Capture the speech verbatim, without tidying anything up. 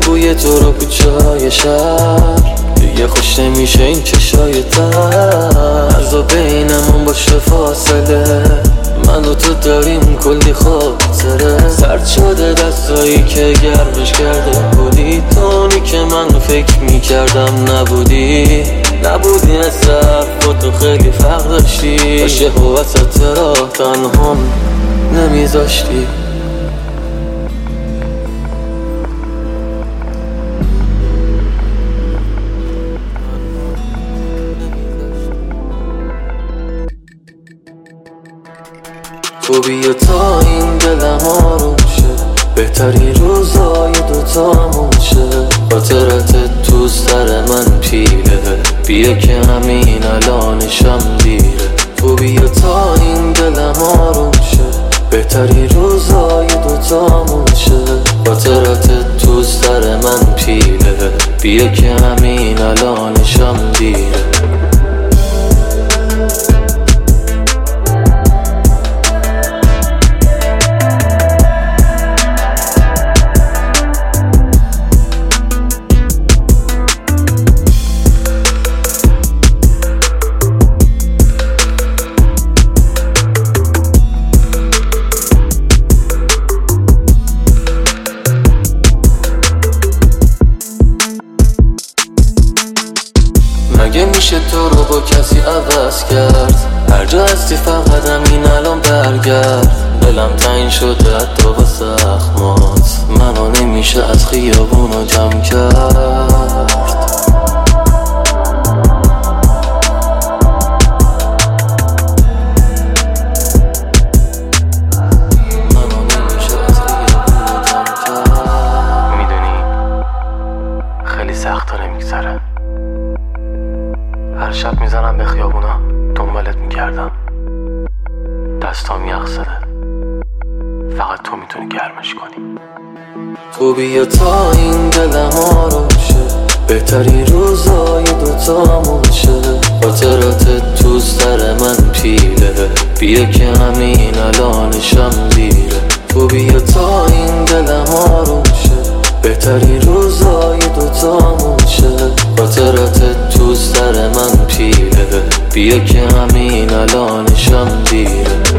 بوی تو رو کوچه های شهر، دیگه خوش نمیشه این چشای تر. از و بینمون باشه فاصله، من و تو داریم کلی خاطره. سرد شده دستایی که گرمش کرده بودی، تونی که من فکر میکردم نبودی. نبودی از حرفاتو خیلی فرق داشتی، باشه و وسط راه تنهام نمیذاشتی. تو بیا تا این دلم آروم شه، بهتری روزای دوتامون شه. خاطرت تو سر من پیله، بیا که همین الانشم دیره. تو بیا تا این دلم آروم شه، بهتری روزای دوتامون شه. خاطرت تو سر من پیله، بیا که همین الانشم دیره. مگه میشه تو رو با کسی عوض کرد؟ هر جا هستی فقط همین الان برگرد. دلم تنگ شده حتی با زخمات، منو نمیشه از خیابونو جمع کرد. منو نمیشه از خیابونو جمع کرد. میدونی خیلی سخت داره میگذره. هر شب میزنم به خیابونا دنبالت میکردم، دستام یخ زده، فقط تو میتونی گرمش کنی. تو بیا تا این دلم آروم شه، بهتری روزای دوتامون شه. خاطرت تو سر من پیله، بیا که همین الانشم دیره. تو بیا تا این دلم آروم شه، بهتری روزای دوتامون شه. خاطرت تو سر من پیله، بیا که همین الانشم دیره.